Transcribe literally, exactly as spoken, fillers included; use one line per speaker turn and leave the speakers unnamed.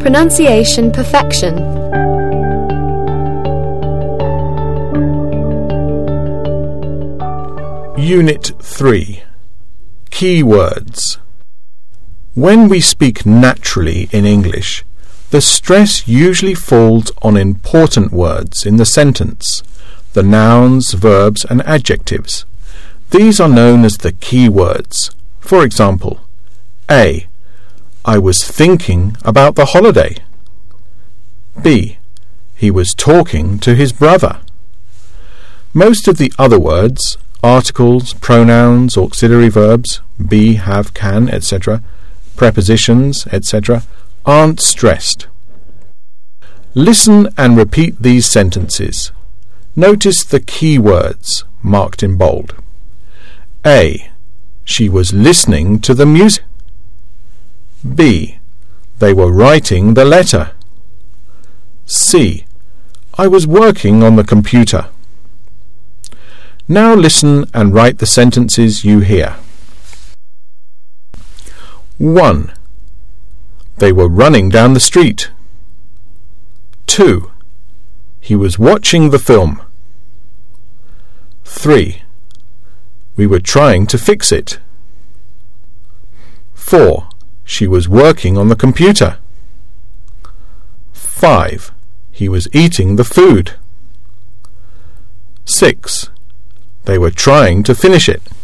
Pronunciation perfection.
Unit three. Keywords. When we speak naturally in English, the stress usually falls on important words in the sentence, the nouns, verbs and adjectives. These are known as the key words. For example, A. I was thinking about the holiday. B. He was talking to his brother. Most of the other words, articles, pronouns, auxiliary verbs, be, have, can, et cetera, prepositions, et cetera, aren't stressed. Listen and repeat these sentences. Notice the key words marked in bold. A. She was listening to the music. B. They were writing the letter. C. I was working on the computer. Now listen and write the sentences you hear. one. They were running down the street. two. He was watching the film. three. We were trying to fix it. four. She was working on the computer. five. He was eating the food. six. They were trying to finish it.